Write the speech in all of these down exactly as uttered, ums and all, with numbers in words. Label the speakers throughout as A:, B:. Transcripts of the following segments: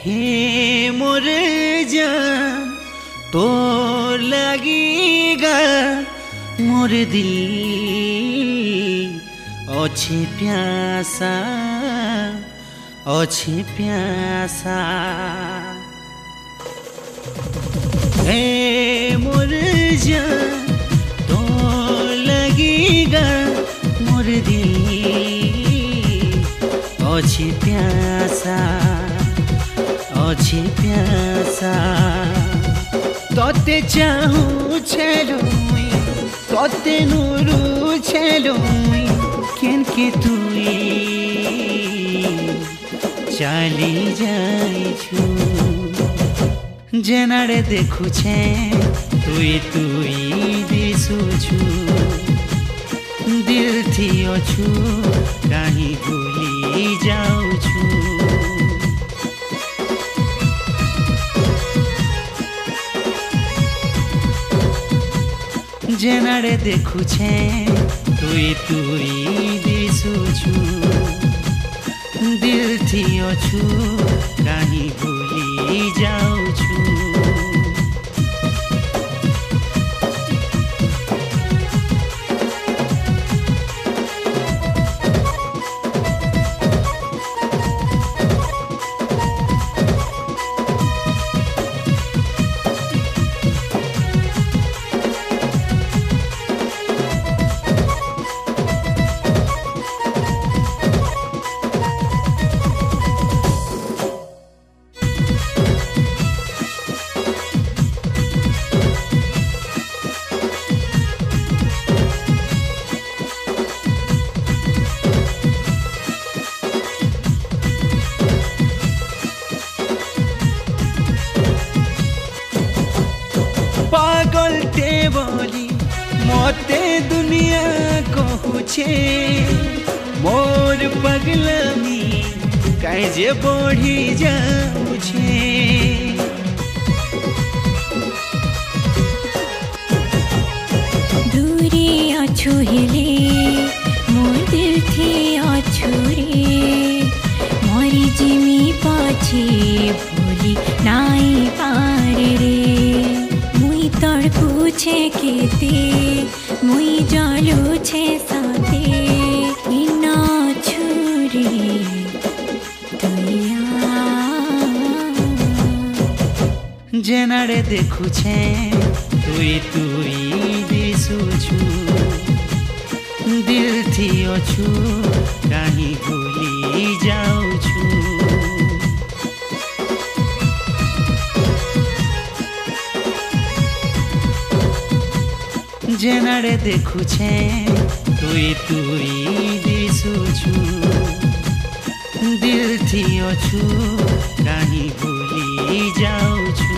A: हे मोर जान तोर लगीगा मोर दिल अच्छे प्यासा अच्छे प्यासा हे मोर जान तोर लगीगा मोर दिल अच्छे प्यासा अच्छे प्यासा तोते चाहूँ छेलो तोते नूरू छेलो केन के तुई चाली जाइछु जेनारे देखुछे तुई तुई दिसुछु दिल थी अछु कहीं भूली जाऊछु जेनारे देखुछे तुई तुई दिसुछु दिल थी अछु कहीं भूली जाऊछु पागल ते बोली मोते दुनिया कहूछे मोर पगलमी काजे बढ़ी जाऊछे
B: दूरी अछु हेले मोर दिल थी अछु रे मोरी जिमी पाछे भोली नाई पारे रे तड़पुछे केते मुई जलुछे साथे इना छुरी तैया
A: जेनारे देखुछे तुई तुई दिसुछु दिल थी अछु कहीं भूली जाऊछु जेनारे देखुछे तुई तुई दिसुछु दिल थी अछु कहीं भूली जाऊछु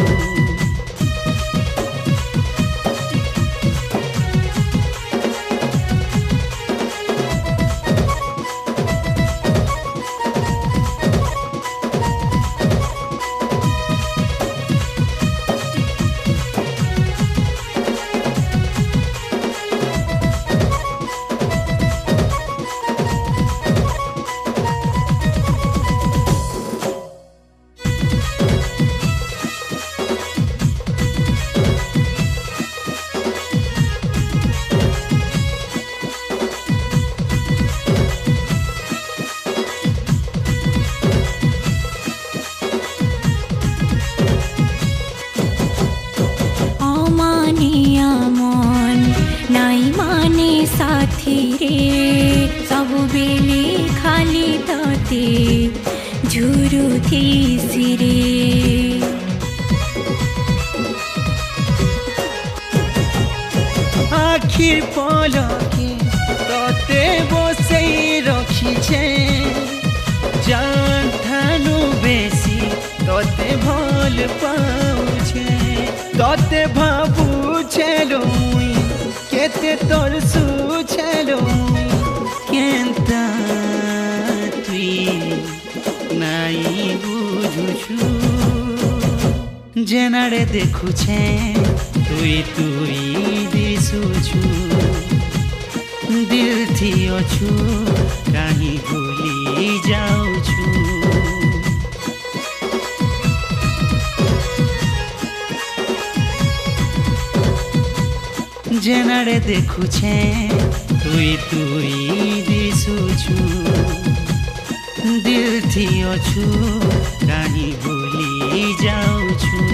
B: साथी रे सब बेले खाली तते झुरु थी रे
A: आखिर पलके तते बसै रखिछे जान ठानु बेसी तते भल पाउछे तते भाबुछे लुई केते तोर सुछेलो केन्ता तुई नाई बुझुछु जेनारे देखुछे तुई तुई दिसुछु दिल थी अछु कहीं भूली जाऊछु जेनाडे देखुछे तुई तुई दिसुछु दिल थी अछु काहीं भूली जाउछु